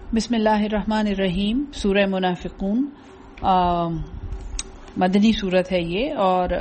بسم اللہ الرحمن الرحیم. سورہ منافقون مدنی صورت ہے یہ، اور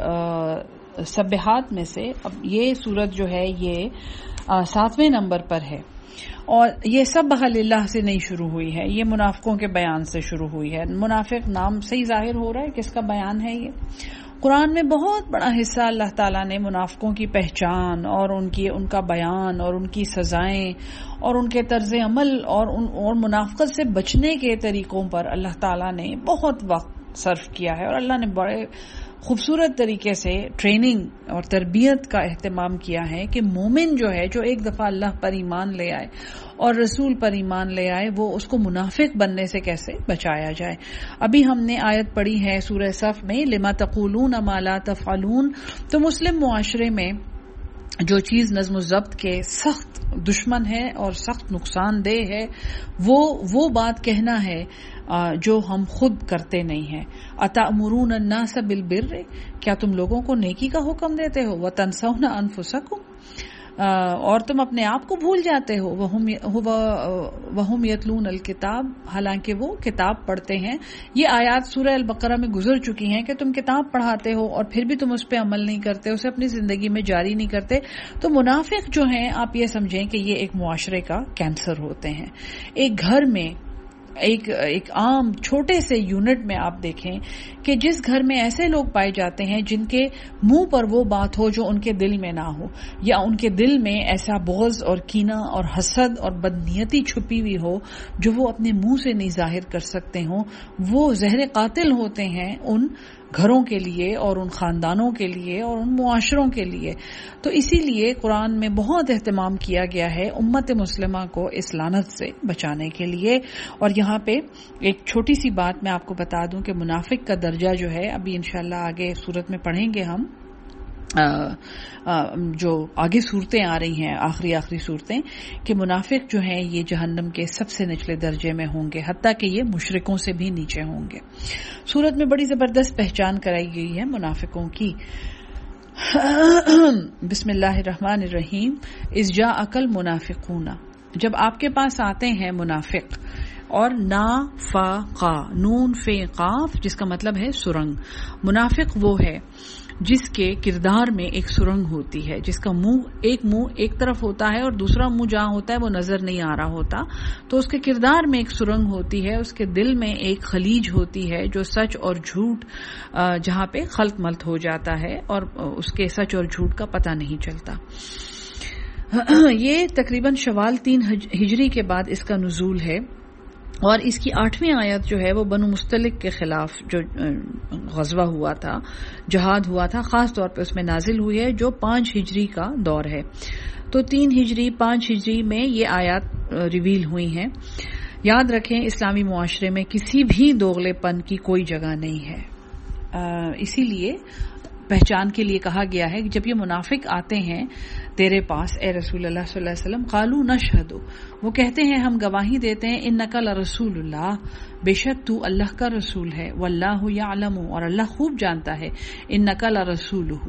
سبحات میں سے اب یہ صورت جو ہے یہ 7ویں نمبر پر ہے، اور یہ سبح للہ سے نہیں شروع ہوئی ہے، یہ منافقوں کے بیان سے شروع ہوئی ہے. منافق نام سے ہی ظاہر ہو رہا ہے کس کا بیان ہے یہ. قرآن میں بہت بڑا حصہ اللہ تعالیٰ نے منافقوں کی پہچان اور ان کا بیان اور ان کی سزائیں اور ان کے طرز عمل اور منافقت سے بچنے کے طریقوں پر اللہ تعالیٰ نے بہت وقت صرف کیا ہے، اور اللہ نے بڑے خوبصورت طریقے سے ٹریننگ اور تربیت کا اہتمام کیا ہے کہ مومن جو ہے، جو ایک دفعہ اللہ پر ایمان لے آئے اور رسول پر ایمان لے آئے، وہ اس کو منافق بننے سے کیسے بچایا جائے. ابھی ہم نے آیت پڑھی ہے سورہ صف میں، لما تقولون ما لا تفعلون. تو مسلم معاشرے میں جو چیز نظم و ضبط کے سخت دشمن ہے اور سخت نقصان دہ ہے، وہ بات کہنا ہے جو ہم خود کرتے نہیں ہیں. اتأمرون الناس بالبر، کیا تم لوگوں کو نیکی کا حکم دیتے ہو؟ وتنسون انفسکم، اور تم اپنے آپ کو بھول جاتے ہو. وہم یتلون الکتاب، حالانکہ وہ کتاب پڑھتے ہیں. یہ آیات سورہ البقرہ میں گزر چکی ہیں کہ تم کتاب پڑھاتے ہو اور پھر بھی تم اس پہ عمل نہیں کرتے، اسے اپنی زندگی میں جاری نہیں کرتے. تو منافق جو ہیں، آپ یہ سمجھیں کہ یہ ایک معاشرے کا کینسر ہوتے ہیں. ایک گھر میں ایک عام چھوٹے سے یونٹ میں آپ دیکھیں کہ جس گھر میں ایسے لوگ پائے جاتے ہیں جن کے منہ پر وہ بات ہو جو ان کے دل میں نہ ہو، یا ان کے دل میں ایسا بغض اور کینہ اور حسد اور بدنیتی چھپی ہوئی ہو جو وہ اپنے منہ سے نہیں ظاہر کر سکتے ہوں، وہ زہر قاتل ہوتے ہیں ان گھروں کے لیے اور ان خاندانوں کے لیے اور ان معاشروں کے لیے. تو اسی لیے قرآن میں بہت اہتمام کیا گیا ہے امت مسلمہ کو اس لعنت سے بچانے کے لیے. اور یہاں پہ ایک چھوٹی سی بات میں آپ کو بتا دوں کہ منافق کا درجہ جو ہے، ابھی انشاءاللہ آگے صورت میں پڑھیں گے ہم، جو آگے صورتیں آ رہی ہیں، آخری صورتیں، کہ منافق جو ہیں یہ جہنم کے سب سے نچلے درجے میں ہوں گے، حتیٰ کہ یہ مشرکوں سے بھی نیچے ہوں گے. صورت میں بڑی زبردست پہچان کرائی گئی ہے منافقوں کی. بسم اللہ الرحمن الرحیم. اذ جاءک المنافقون، جب آپ کے پاس آتے ہیں منافق. اور نافقا، نون فے قاف، جس کا مطلب ہے سرنگ. منافق وہ ہے جس کے کردار میں ایک سرنگ ہوتی ہے، جس کا منہ ایک طرف ہوتا ہے اور دوسرا منہ جہاں ہوتا ہے وہ نظر نہیں آ رہا ہوتا. تو اس کے کردار میں ایک سرنگ ہوتی ہے، اس کے دل میں ایک خلیج ہوتی ہے جو سچ اور جھوٹ جہاں پہ خلط ملط ہو جاتا ہے اور اس کے سچ اور جھوٹ کا پتہ نہیں چلتا. یہ تقریباً شوال 3 ہجری کے بعد اس کا نزول ہے، اور اس کی 8ویں آیت جو ہے وہ بنو مستلق کے خلاف جو غزوہ ہوا تھا، جہاد ہوا تھا، خاص طور پہ اس میں نازل ہوئی ہے، جو 5 ہجری کا دور ہے. تو 3 ہجری 5 ہجری میں یہ آیات ریویل ہوئی ہیں. یاد رکھیں اسلامی معاشرے میں کسی بھی دوغلے پن کی کوئی جگہ نہیں ہے. اسی لیے پہچان کے لیے کہا گیا ہے کہ جب یہ منافق آتے ہیں تیرے پاس اے رسول اللہ صلی اللہ علیہ وسلم، قالوا نشہد، وہ کہتے ہیں ہم گواہی دیتے ہیں، انک لرسول اللہ، بے شک تو اللہ کا رسول ہے، واللہ یعلم، اور اللہ خوب جانتا ہے، انک لرسولہ،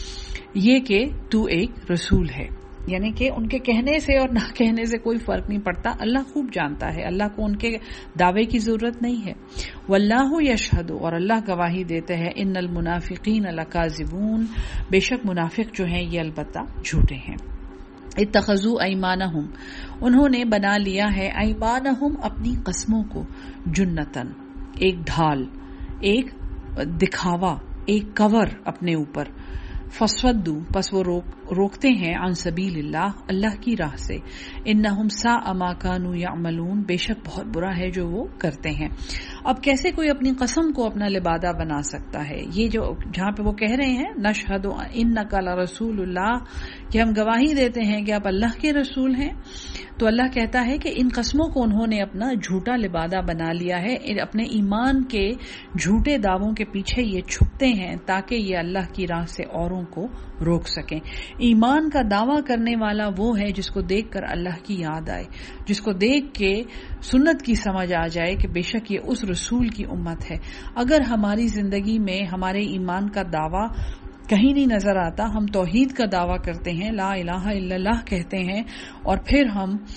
یہ کہ تو ایک رسول ہے. یعنی کہ ان کے کہنے سے اور نہ کہنے سے کوئی فرق نہیں پڑتا، اللہ خوب جانتا ہے، اللہ کو ان کے دعوے کی ضرورت نہیں ہے. واللہ یشہد، اور اللہ گواہی دیتے ہیں، ان المنافقین لکاذبون، بے شک منافق جو ہیں یہ البتہ جھوٹے ہیں. اتخذوا ایمانہم، انہوں نے بنا لیا ہے ایمانہم، اپنی قسموں کو، جنتن، ایک ڈھال، ایک دکھاوا، ایک کور اپنے اوپر. فصدوا، پس وہ روکتے ہیں، عن سبیل اللہ کی راہ سے. انہم ساء ما کانوا یعملون، بے شک بہت برا ہے جو وہ کرتے ہیں. اب کیسے کوئی اپنی قسم کو اپنا لبادہ بنا سکتا ہے؟ یہ جو جہاں پہ وہ کہہ رہے ہیں نشہد انک لرسول اللہ، کہ ہم گواہی دیتے ہیں کہ آپ اللہ کے رسول ہیں، تو اللہ کہتا ہے کہ ان قسموں کو انہوں نے اپنا جھوٹا لبادہ بنا لیا ہے. اپنے ایمان کے جھوٹے دعووں کے پیچھے یہ چھپتے ہیں تاکہ یہ اللہ کی راہ سے اوروں کو روک سکیں. ایمان کا دعویٰ کرنے والا وہ ہے جس کو دیکھ کر اللہ کی یاد آئے، جس کو دیکھ کے سنت کی سمجھ آ جائے کہ بے شک یہ اس رسول کی امت ہے. اگر ہماری زندگی میں ہمارے ایمان کا دعویٰ کہیں نہیں نظر آتا، ہم توحید کا دعویٰ کرتے ہیں، لا الہ الا اللہ کہتے ہیں، اور پھر ہم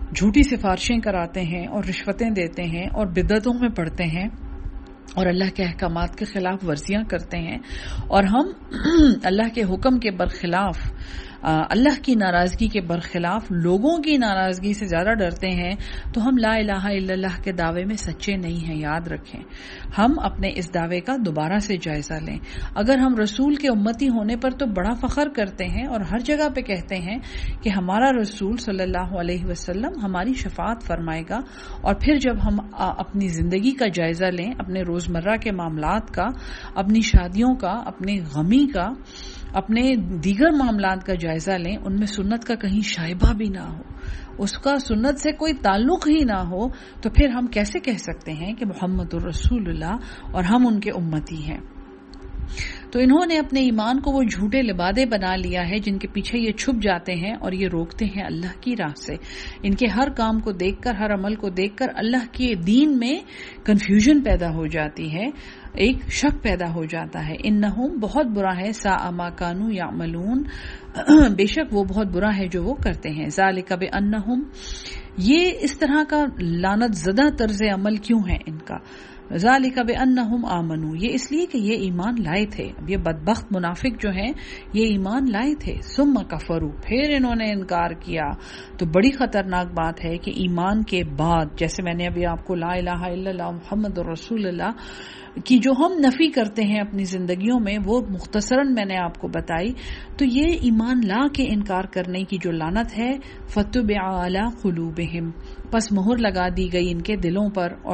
جھوٹی سفارشیں کراتے ہیں اور رشوتیں دیتے ہیں اور بدعتوں میں پڑتے ہیں اور اللہ کے احکامات کے خلاف ورزیاں کرتے ہیں، اور ہم اللہ کے حکم کے برخلاف، اللہ کی ناراضگی کے برخلاف لوگوں کی ناراضگی سے زیادہ ڈرتے ہیں، تو ہم لا الہ الا اللہ کے دعوے میں سچے نہیں ہیں. یاد رکھیں، ہم اپنے اس دعوے کا دوبارہ سے جائزہ لیں. اگر ہم رسول کے امتی ہونے پر تو بڑا فخر کرتے ہیں اور ہر جگہ پہ کہتے ہیں کہ ہمارا رسول صلی اللہ علیہ وسلم ہماری شفاعت فرمائے گا، اور پھر جب ہم اپنی زندگی کا جائزہ لیں، اپنے روزمرہ کے معاملات کا، اپنی شادیوں کا، اپنے غمی کا، اپنے دیگر معاملات کا جائزہ لیں، ان میں سنت کا کہیں شائبہ بھی نہ ہو، اس کا سنت سے کوئی تعلق ہی نہ ہو، تو پھر ہم کیسے کہہ سکتے ہیں کہ محمد رسول اللہ اور ہم ان کے امتی ہیں؟ تو انہوں نے اپنے ایمان کو وہ جھوٹے لبادے بنا لیا ہے جن کے پیچھے یہ چھپ جاتے ہیں اور یہ روکتے ہیں اللہ کی راہ سے. ان کے ہر کام کو دیکھ کر، ہر عمل کو دیکھ کر اللہ کے دین میں کنفیوژن پیدا ہو جاتی ہے، ایک شک پیدا ہو جاتا ہے. انہم بہت برا ہے، ساء ما کانوا یعملون، بے شک وہ بہت برا ہے جو وہ کرتے ہیں. ذالک بانہم، یہ اس طرح کا لعنت زدہ طرز عمل کیوں ہے ان کا؟ ذالک بانہم آمنوا، یہ اس لیے کہ یہ ایمان لائے تھے. اب یہ بدبخت منافق جو ہیں یہ ایمان لائے تھے، ثم کفروا، پھر انہوں نے انکار کیا. تو بڑی خطرناک بات ہے کہ ایمان کے بعد، جیسے میں نے ابھی آپ کو لا الہ الا اللہ محمد رسول اللہ کی جو ہم نفی کرتے ہیں اپنی زندگیوں میں، وہ مختصراً میں نے آپ کو بتائی. تو یہ ایمان لا کے انکار کرنے کی جو لعنت ہے، فَطُبِعَ عَلَى قُلُوبِهِمْ، پس مہر لگا دی گئی ان کے دلوں پر. اور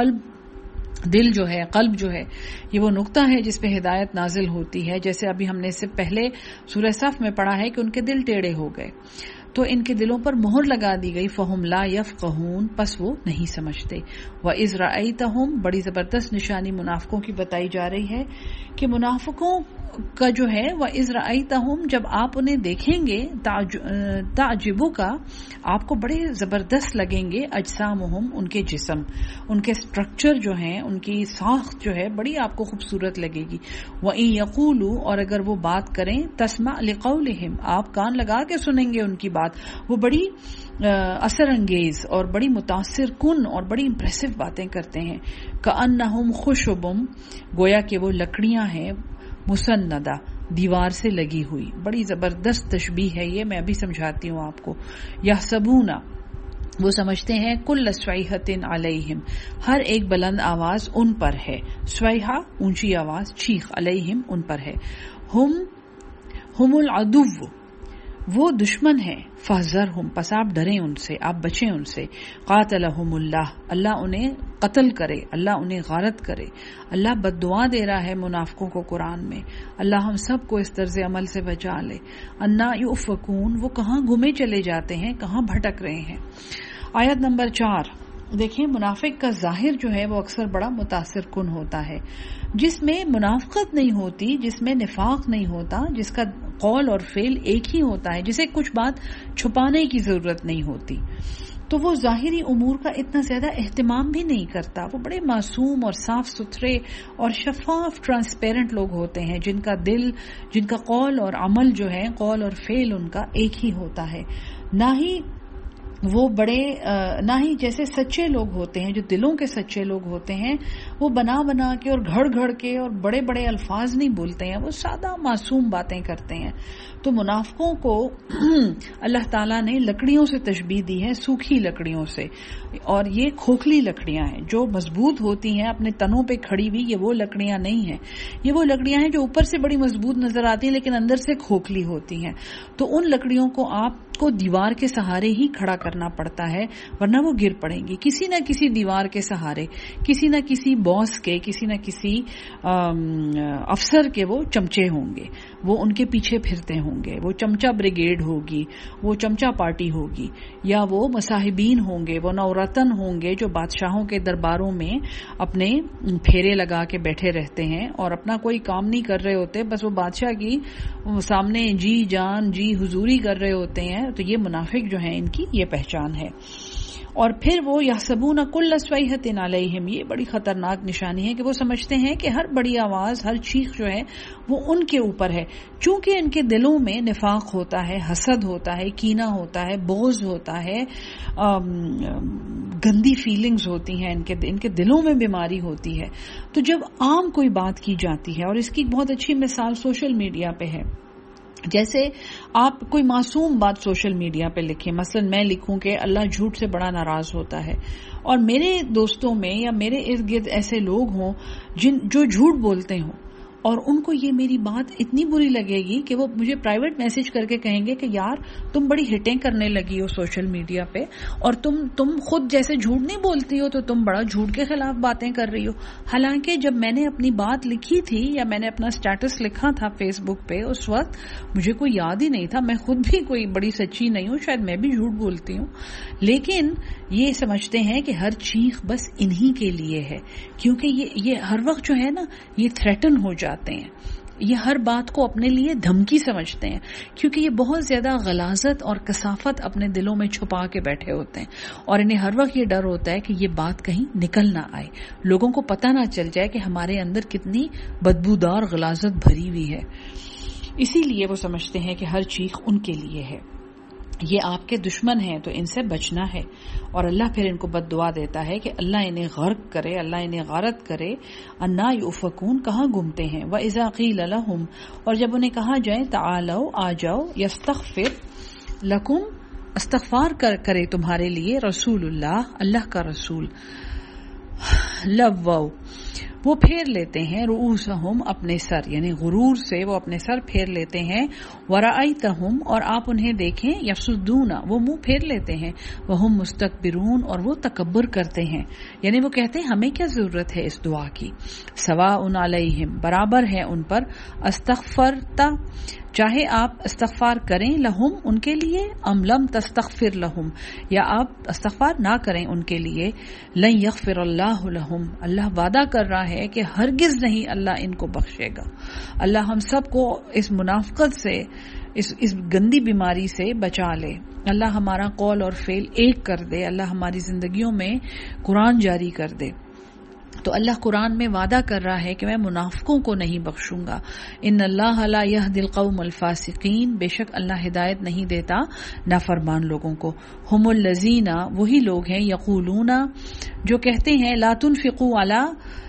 قلب جو ہے یہ وہ نقطہ ہے جس پہ ہدایت نازل ہوتی ہے. جیسے ابھی ہم نے اس سے پہلے سورہ صف میں پڑھا ہے کہ ان کے دل ٹیڑھے ہو گئے، تو ان کے دلوں پر مہر لگا دی گئی. فہم لا یفقہون، پس وہ نہیں سمجھتے. وَإِذْ رَأَيْتَهُمْ، بڑی زبردست نشانی منافقوں کی بتائی جا رہی ہے کہ منافقوں کا جو ہے وَإِذْ رَأَيْتَهُمْ، جب آپ انہیں دیکھیں گے، تعجبک، آپ کو بڑے زبردست لگیں گے، اجسامہم، ان کے جسم، ان کے سٹرکچر جو ہیں، ان کی ساخت جو ہے بڑی آپ کو خوبصورت لگے گی. وَإِن يَقُولُوا، اور اگر وہ بات کریں، تَسْمَعْ لِقَوْلِهِمْ، آپ کان لگا کے سنیں گے ان کی بات. وہ بڑی اثر انگیز اور بڑی متاثر کن اور بڑی امپریسو باتیں کرتے ہیں. کأنہم خشب، گویا کہ وہ لکڑیاں ہیں، مسندہ، دیوار سے لگی ہوئی. بڑی زبردست تشبیہ ہے یہ، میں ابھی سمجھاتی ہوں آپ کو. یحسبون، وہ سمجھتے ہیں، کل صیحۃ علیہم، ہر ایک بلند آواز ان پر ہے. صیحہ اونچی آواز، چیخ، علیہم ان پر ہے. ہم العدو، وہ دشمن ہے. فاحذرہم، پس آپ ڈریں ان سے، آپ بچیں ان سے. قاتلہم اللہ، اللہ انہیں قتل کرے، اللہ انہیں غارت کرے. اللہ بد دعا دے رہا ہے منافقوں کو قرآن میں. اللہ ہم سب کو اس طرز عمل سے بچا لے. انا یؤفکون، وہ کہاں گھومے چلے جاتے ہیں، کہاں بھٹک رہے ہیں. آیت نمبر 4 دیکھیں. منافق کا ظاہر جو ہے وہ اکثر بڑا متاثر کن ہوتا ہے. جس میں منافقت نہیں ہوتی، جس میں نفاق نہیں ہوتا، جس کا قول اور فعل ایک ہی ہوتا ہے، جسے کچھ بات چھپانے کی ضرورت نہیں ہوتی، تو وہ ظاہری امور کا اتنا زیادہ اہتمام بھی نہیں کرتا. وہ بڑے معصوم اور صاف ستھرے اور شفاف ٹرانسپیرنٹ لوگ ہوتے ہیں، جن کا دل، جن کا قول اور عمل جو ہے، قول اور فعل ان کا ایک ہی ہوتا ہے. نہ ہی جیسے سچے لوگ ہوتے ہیں، جو دلوں کے سچے لوگ ہوتے ہیں، وہ بنا بنا کے اور گھڑ گھڑ کے اور بڑے بڑے الفاظ نہیں بولتے ہیں، وہ سادہ معصوم باتیں کرتے ہیں. تو منافقوں کو اللہ تعالیٰ نے لکڑیوں سے تشبیہ دی ہے، سوکھی لکڑیوں سے. اور یہ کھوکھلی لکڑیاں ہیں جو مضبوط ہوتی ہیں، اپنے تنوں پہ کھڑی ہوئی. یہ وہ لکڑیاں نہیں ہیں، یہ وہ لکڑیاں ہیں جو اوپر سے بڑی مضبوط نظر آتی ہیں لیکن اندر سے کھوکھلی ہوتی ہیں. تو ان لکڑیوں کو آپ کو دیوار کے سہارے ہی کھڑا کرنا پڑتا ہے، ورنہ وہ گر پڑیں گی. کسی نہ کسی دیوار کے سہارے، کسی نہ کسی باس کے، کسی نہ کسی افسر کے وہ چمچے ہوں گے، وہ ان کے پیچھے پھرتے ہوں گے. وہ چمچا بریگیڈ ہوگی، وہ چمچا پارٹی ہوگی، یا وہ مصاحبین ہوں گے، وہ نورتن ہوں گے جو بادشاہوں کے درباروں میں اپنے پھیرے لگا کے بیٹھے رہتے ہیں اور اپنا کوئی کام نہیں کر رہے ہوتے، بس وہ بادشاہ کی سامنے جی جان جی حضوری کر رہے ہوتے ہیں. تو یہ منافق جو ہیں ان کی یہ پہچان ہے. اور پھر وہ یحسبون کل صیحۃ علیہم، یہ بڑی خطرناک نشانی ہے کہ وہ سمجھتے ہیں کہ ہر بڑی آواز، ہر چیخ جو ہے وہ ان کے اوپر ہے، چونکہ ان کے دلوں میں نفاق ہوتا ہے، حسد ہوتا ہے، کینہ ہوتا ہے، بغض ہوتا ہے، گندی فیلنگز ہوتی ہیں، ان کے دلوں میں بیماری ہوتی ہے۔ تو جب عام کوئی بات کی جاتی ہے، اور اس کی بہت اچھی مثال سوشل میڈیا پہ ہے، جیسے آپ کوئی معصوم بات سوشل میڈیا پہ لکھیں، مثلا میں لکھوں کہ اللہ جھوٹ سے بڑا ناراض ہوتا ہے، اور میرے دوستوں میں یا میرے ارد گرد ایسے لوگ ہوں جو جھوٹ بولتے ہوں، اور ان کو یہ میری بات اتنی بری لگے گی کہ وہ مجھے پرائیویٹ میسج کر کے کہیں گے کہ یار تم بڑی ہٹیں کرنے لگی ہو سوشل میڈیا پہ، اور تم خود جیسے جھوٹ نہیں بولتی ہو تو تم بڑا جھوٹ کے خلاف باتیں کر رہی ہو۔ حالانکہ جب میں نے اپنی بات لکھی تھی یا میں نے اپنا سٹیٹس لکھا تھا فیس بک پہ، اس وقت مجھے کوئی یاد ہی نہیں تھا، میں خود بھی کوئی بڑی سچی نہیں ہوں، شاید میں بھی جھوٹ بولتی ہوں، لیکن یہ سمجھتے ہیں کہ ہر چیخ بس انہی کے لیے ہے، کیونکہ یہ ہر وقت جو ہے نا یہ تھریٹن ہو جاتے ہیں، یہ ہر بات کو اپنے لیے دھمکی سمجھتے ہیں، کیونکہ یہ بہت زیادہ غلاظت اور کثافت اپنے دلوں میں چھپا کے بیٹھے ہوتے ہیں، اور انہیں ہر وقت یہ ڈر ہوتا ہے کہ یہ بات کہیں نکل نہ آئے، لوگوں کو پتہ نہ چل جائے کہ ہمارے اندر کتنی بدبودار غلاظت بھری ہوئی ہے۔ اسی لیے وہ سمجھتے ہیں کہ ہر چیخ ان کے لیے ہے، یہ آپ کے دشمن ہیں تو ان سے بچنا ہے، اور اللہ پھر ان کو بد دعا دیتا ہے کہ اللہ انہیں غرق کرے، اللہ انہیں غارت کرے، انا یؤفکون، کہاں گمتے ہیں، وَإِذَا قِیلَ لَهُمْ، اور جب انہیں کہا جائے تعالوا، آ جاؤ، یستغفر لکم، استغفار کرے تمہارے لیے، رسول اللہ کا رسول، لووا، وہ پھیر لیتے ہیں، رؤوسہم، اپنے سر، یعنی غرور سے وہ اپنے سر پھیر لیتے ہیں، ورأیتہم، اور آپ انہیں دیکھیں، یصدون، وہ منہ پھیر لیتے ہیں، وہم مستکبرون، اور وہ تکبر کرتے ہیں، یعنی وہ کہتے ہیں ہمیں کیا ضرورت ہے اس دعا کی، سواء علیہم، برابر ہے ان پر، استغفرتا، چاہے آپ استغفار کریں، لہم، ان کے لیے، ام لم تستغفر لہم، یا آپ استغفار نہ کریں ان کے لیے، لن یغفر اللہ لہم، اللہ وعدہ کر رہا ہے کہ ہرگز نہیں اللہ ان کو بخشے گا۔ اللہ ہم سب کو اس منافقت سے، اس گندی بیماری سے بچا لے، اللہ ہمارا قول اور فعل ایک کر دے، اللہ ہماری زندگیوں میں قرآن جاری کر دے۔ تو اللہ قرآن میں وعدہ کر رہا ہے کہ میں منافقوں کو نہیں بخشوں گا، ان اللہ لا یہدی القوم الفاسقین، بے شک اللہ ہدایت نہیں دیتا نافرمان لوگوں کو، ہم الذین، وہی لوگ ہیں، یقولون، جو کہتے ہیں، لا تنفقوا علی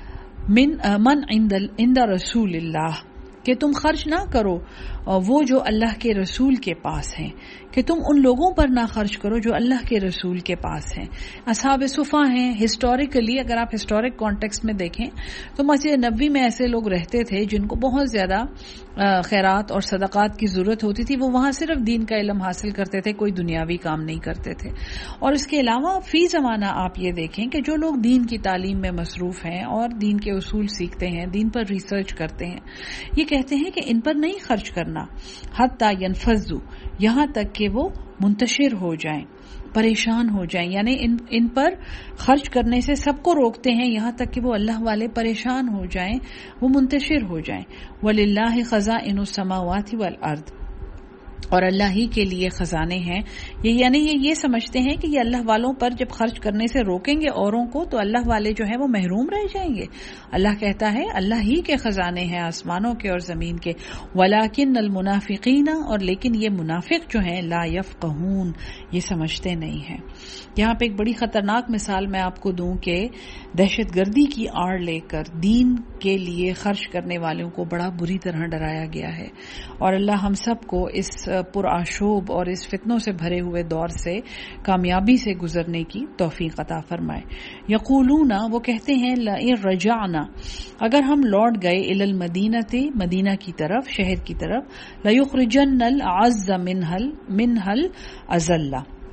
من عند رسول اللہ، کہ تم خرچ نہ کرو وہ جو اللہ کے رسول کے پاس ہیں، کہ تم ان لوگوں پر نہ خرچ کرو جو اللہ کے رسول کے پاس ہیں۔ اصحاب صفا ہیں، ہسٹوریکلی اگر آپ ہسٹورک کانٹیکسٹ میں دیکھیں تو مسجد نبوی میں ایسے لوگ رہتے تھے جن کو بہت زیادہ خیرات اور صدقات کی ضرورت ہوتی تھی، وہ وہاں صرف دین کا علم حاصل کرتے تھے، کوئی دنیاوی کام نہیں کرتے تھے۔ اور اس کے علاوہ فی زمانہ آپ یہ دیکھیں کہ جو لوگ دین کی تعلیم میں مصروف ہیں اور دین کے اصول سیکھتے ہیں، دین پر ریسرچ کرتے ہیں، یہ کہتے ہیں کہ ان پر نہیں خرچ کرنا، حتی ینفذوا، یہاں تک کہ وہ منتشر ہو جائیں، پریشان ہو جائیں، یعنی ان پر خرچ کرنے سے سب کو روکتے ہیں یہاں تک کہ وہ اللہ والے پریشان ہو جائیں، وہ منتشر ہو جائیں۔ وَلِلَّهِ خَزَائِنُ السَّمَاوَاتِ وَالْأَرْضِ، اور اللہ ہی کے لیے خزانے ہیں، یعنی یہ سمجھتے ہیں کہ یہ اللہ والوں پر جب خرچ کرنے سے روکیں گے اوروں کو تو اللہ والے جو ہیں وہ محروم رہ جائیں گے۔ اللہ کہتا ہے اللہ ہی کے خزانے ہیں آسمانوں کے اور زمین کے، وَلَٰكِنَّ الْمُنَافِقِينَ، اور لیکن یہ منافق جو ہیں، لَا يَفْقَهُونَ، یہ سمجھتے نہیں ہیں۔ یہاں پہ ایک بڑی خطرناک مثال میں آپ کو دوں کہ دہشت گردی کی آڑ لے کر دین کے لیے خرچ کرنے والوں کو بڑا بری طرح ڈرایا گیا ہے، اور اللہ ہم سب کو اس پرآشوب اور اس فتنوں سے بھرے ہوئے دور سے کامیابی سے گزرنے کی توفیق عطا فرمائے۔ یقولون، وہ کہتے ہیں، لئن رجعنا، اگر ہم لوٹ گئے، الی المدینۃ، مدینہ کی طرف، شہر کی طرف، لیخرجن الاعز منها الاذل،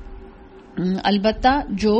البتہ جو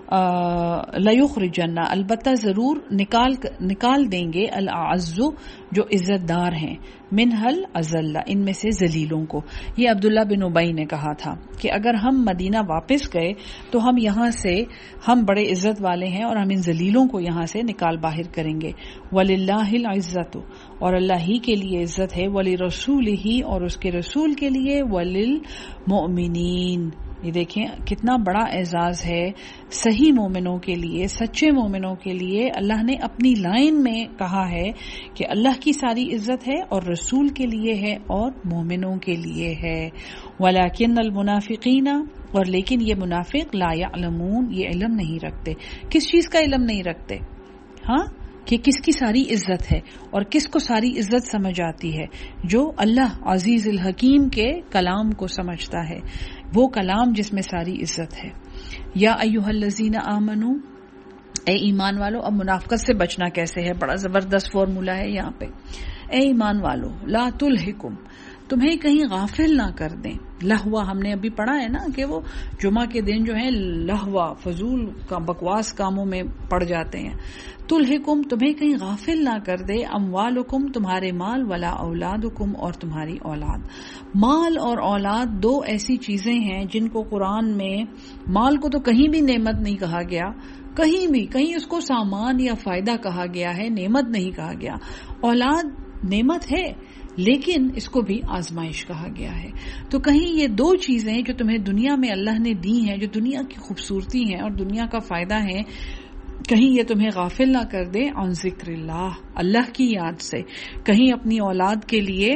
لیخرجن، البتہ ضرور نکال دیں گے، الاعز، جو عزت دار ہیں، منها الاذل، ان میں سے ذلیلوں کو۔ یہ عبداللہ بن ابی نے کہا تھا کہ اگر ہم مدینہ واپس گئے تو ہم یہاں سے، ہم بڑے عزت والے ہیں اور ہم ان ذلیلوں کو یہاں سے نکال باہر کریں گے۔ وَلِلَّهِ الْعِزَّةُ، اور اللہ ہی کے لیے عزت ہے، وَلِرَسُولِهِ، اور اس کے رسول کے لیے، وَلِلْمُؤْمِنِينَ، یہ دیکھیں کتنا بڑا اعزاز ہے صحیح مومنوں کے لیے، سچے مومنوں کے لیے. اللہ نے اپنی لائن میں کہا ہے کہ اللہ کی ساری عزت ہے اور رسول کے لیے ہے اور مومنوں کے لیے ہے. وَلَكِنَّ الْمُنَافِقِينَ، اور لیکن یہ منافق لا يعلمون، یہ علم نہیں رکھتے. کس چیز کا علم نہیں رکھتے؟ ہاں، کہ کس کی ساری عزت ہے اور کس کو ساری عزت سمجھ آتی ہے؟ جو اللہ عزیز الحکیم کے کلام کو سمجھتا ہے، وہ کلام جس میں ساری عزت ہے. یا ایھا الذین آمنو، اے ایمان والو. اب منافقت سے بچنا کیسے ہے؟ بڑا زبردست فارمولا ہے یہاں پہ. اے ایمان والو، لا تلہکم، تمہیں کہیں غافل نہ کر دیں. لہوا ہم نے ابھی پڑھا ہے نا کہ وہ جمعہ کے دن جو ہے لہوا فضول کا بکواس کاموں میں پڑ جاتے ہیں. تلہکم، تمہیں کہیں غافل نہ کر دے. اموالکم، تمہارے مال، ولا اولادکم، اور تمہاری اولاد. مال اور اولاد دو ایسی چیزیں ہیں جن کو قرآن میں، مال کو تو کہیں بھی نعمت نہیں کہا گیا، کہیں بھی، کہیں اس کو سامان یا فائدہ کہا گیا ہے، نعمت نہیں کہا گیا. اولاد نعمت ہے لیکن اس کو بھی آزمائش کہا گیا ہے. تو کہیں یہ دو چیزیں جو تمہیں دنیا میں اللہ نے دی ہیں، جو دنیا کی خوبصورتی ہیں اور دنیا کا فائدہ ہے، کہیں یہ تمہیں غافل نہ کر دے عن ذکر اللہ، اللہ کی یاد سے. کہیں اپنی اولاد کے لیے،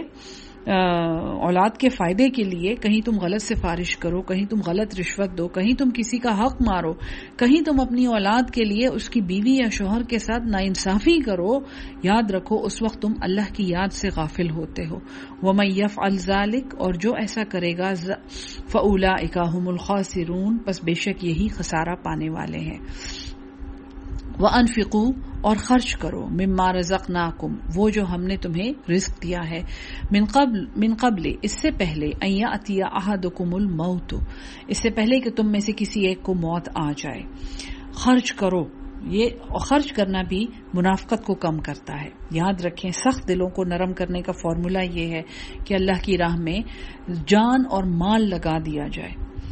اولاد کے فائدے کے لیے کہیں تم غلط سفارش کرو، کہیں تم غلط رشوت دو، کہیں تم کسی کا حق مارو، کہیں تم اپنی اولاد کے لیے اس کی بیوی یا شوہر کے ساتھ ناانصافی کرو. یاد رکھو اس وقت تم اللہ کی یاد سے غافل ہوتے ہو. وَمَن يَفْعَلْ ذَلِكَ، اور جو ایسا کرے گا، فَأُولَئِكَ هُمُ الْخَاسِرُونَ، پس بے شک یہی خسارہ پانے والے ہیں. وَأَنفِقُوا، اور خرچ کرو، مما رزقناکم، وہ جو ہم نے تمہیں رزق دیا ہے، من قبل، اس سے پہلے، ان یأتی احدکم الموت، اس سے پہلے کہ تم میں سے کسی ایک کو موت آ جائے. خرچ کرو. یہ خرچ کرنا بھی منافقت کو کم کرتا ہے. یاد رکھیں سخت دلوں کو نرم کرنے کا فارمولا یہ ہے کہ اللہ کی راہ میں جان اور مال لگا دیا جائے.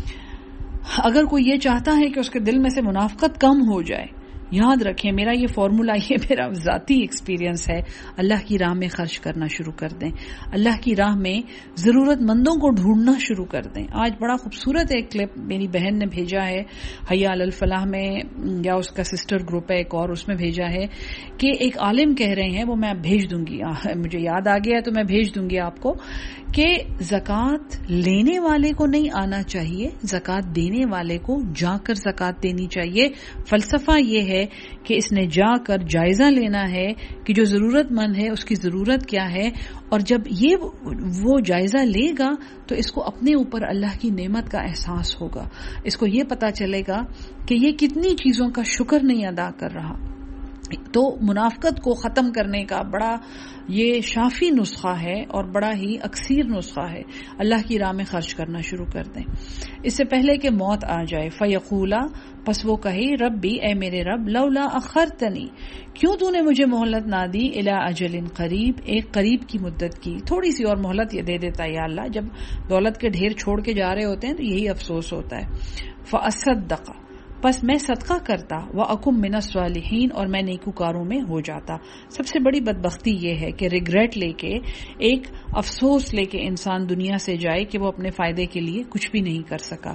اگر کوئی یہ چاہتا ہے کہ اس کے دل میں سے منافقت کم ہو جائے، یاد رکھیں میرا یہ فارمولا، یہ میرا ذاتی ایکسپیرینس ہے، اللہ کی راہ میں خرچ کرنا شروع کر دیں. اللہ کی راہ میں ضرورت مندوں کو ڈھونڈنا شروع کر دیں. آج بڑا خوبصورت ایک کلپ میری بہن نے بھیجا ہے حی علی الفلاح میں، یا اس کا سسٹر گروپ ہے ایک اور، اس میں بھیجا ہے کہ ایک عالم کہہ رہے ہیں، وہ میں بھیج دوں گی، مجھے یاد آ گیا تو میں بھیج دوں گی آپ کو، کہ زکوٰۃ لینے والے کو نہیں آنا چاہیے، زکوٰۃ دینے والے کو جا کر زکوٰۃ دینی چاہیے. فلسفہ یہ ہے کہ اس نے جا کر جائزہ لینا ہے کہ جو ضرورت مند ہے اس کی ضرورت کیا ہے، اور جب یہ وہ جائزہ لے گا تو اس کو اپنے اوپر اللہ کی نعمت کا احساس ہوگا. اس کو یہ پتا چلے گا کہ یہ کتنی چیزوں کا شکر نہیں ادا کر رہا. تو منافقت کو ختم کرنے کا بڑا یہ شافی نسخہ ہے اور بڑا ہی اکثیر نسخہ ہے. اللہ کی راہ میں خرچ کرنا شروع کر دیں اس سے پہلے کہ موت آ جائے. فیقولا، پس وہ کہے، ربی، اے میرے رب، لولا اخرتنی، کیوں تو نے مجھے مہلت نہ دی، الی اجل قریب، ایک قریب کی مدت کی، تھوڑی سی اور مہلت یہ دے دیتا یا اللہ. جب دولت کے ڈھیر چھوڑ کے جا رہے ہوتے ہیں تو یہی افسوس ہوتا ہے. فاصدق، پس میں صدقہ کرتا، وَأَكُن مِّنَ الصَّالِحِينَ، اور میں نیکوکاروں میں ہو جاتا. سب سے بڑی بدبختی یہ ہے کہ ریگریٹ لے کے، ایک افسوس لے کے انسان دنیا سے جائے کہ وہ اپنے فائدے کے لیے کچھ بھی نہیں کر سکا.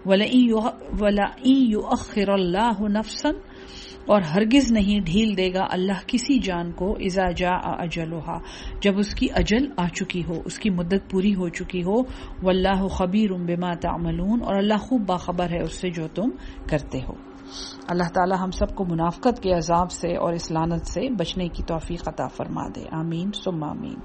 وَلَئِن يُؤَخِّرَ اللَّهُ نَفْسًا، اور ہرگز نہیں ڈھیل دے گا اللہ کسی جان کو، اذا جاء اجلها، جب اس کی اجل آ چکی ہو، اس کی مدت پوری ہو چکی ہو. واللہ خبیر بما تعملون، اور اللہ خوب باخبر ہے اس سے جو تم کرتے ہو. اللہ تعالی ہم سب کو منافقت کے عذاب سے اور اس لعنت سے بچنے کی توفیق عطا فرما دے. آمین ثم آمین.